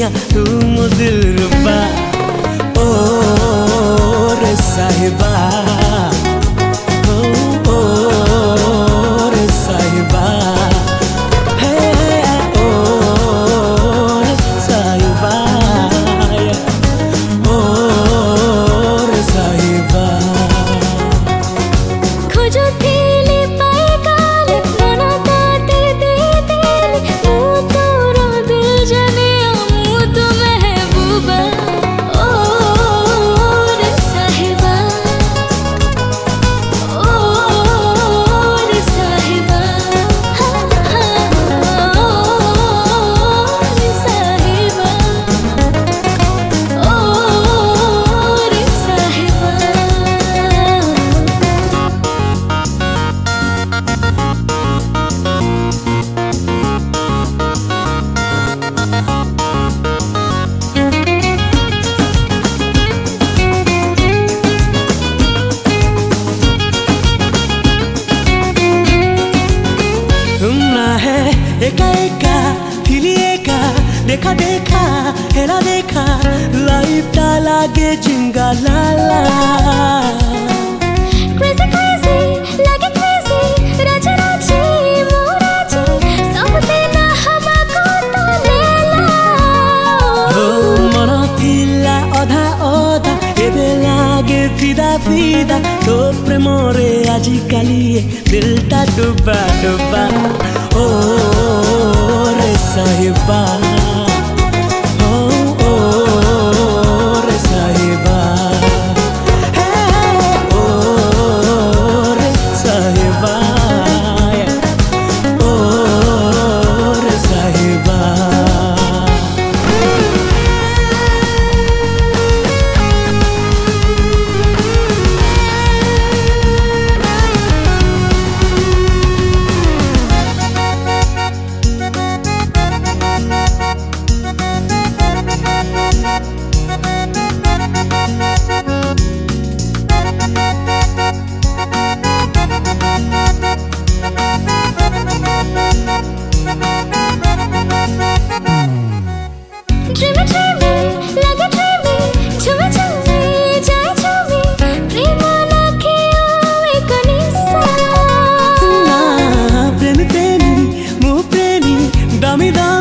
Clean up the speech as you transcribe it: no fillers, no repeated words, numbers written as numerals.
दुनिया तू मो दिलरुबा ओ रे साहिबा ओ रे साहिबा हे ओ रे साहिबा ओ रे साहिबा खोजो तेली पाए काले मना काटे दे तेली तोरो दिल जाने आमू तो महबूबा ओ रे साहिबा ओ रे साहिबा ओ रे साहिबा ओ रे साहिबा तुम ना है एका एका फिरी एका देखा देखा हेरा देखा लाइफ ता लागे जिंगा लाला Crazy crazy lage crazy raja raji moraji sab dena haba ko to lela ओ मन थिला अधा अधा एबे लागे फिदा फिदा तो प्रेम रे आजि काली दिलटा डुबा डुबा ओ रे साहिबा ओ रे साहिबा हे ओ रे साहिबा ओ रे साहिबा dreamy dreamy lage dreamy chumi chumi jai chumi prema na kiyo ekanisa प्रेमी प्रेमी मु प्रेमी दामी दामी